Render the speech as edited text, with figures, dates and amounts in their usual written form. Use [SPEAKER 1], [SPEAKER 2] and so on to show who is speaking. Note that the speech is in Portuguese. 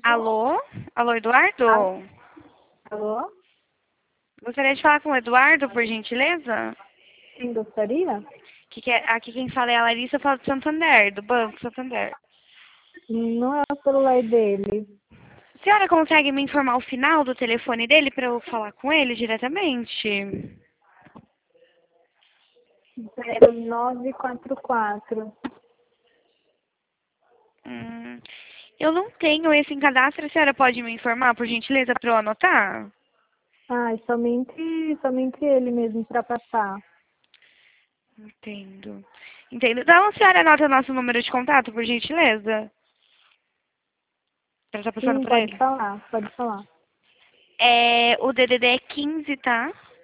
[SPEAKER 1] Alô? Alô, Eduardo?
[SPEAKER 2] Al- Alô?
[SPEAKER 1] Gostaria de falar com o Eduardo, por gentileza?
[SPEAKER 2] Sim, gostaria?
[SPEAKER 1] Aqui quem fala é a Larissa, eu falo do Santander, do Banco Santander.
[SPEAKER 2] Não é o celular dele.
[SPEAKER 1] A senhora consegue me informar o final do telefone dele para eu falar com ele diretamente?
[SPEAKER 2] 0944.
[SPEAKER 1] Hum, eu não tenho esse em cadastro, a senhora pode me informar, por gentileza, para eu anotar?
[SPEAKER 2] Ah, é somente ele mesmo para passar.
[SPEAKER 1] Entendo. Entendo. Então a senhora anota o nosso número de contato, por gentileza? Para estar passando
[SPEAKER 2] Sim,
[SPEAKER 1] para
[SPEAKER 2] pode
[SPEAKER 1] ele.
[SPEAKER 2] falar, pode falar.
[SPEAKER 1] O DDD é 15, tá?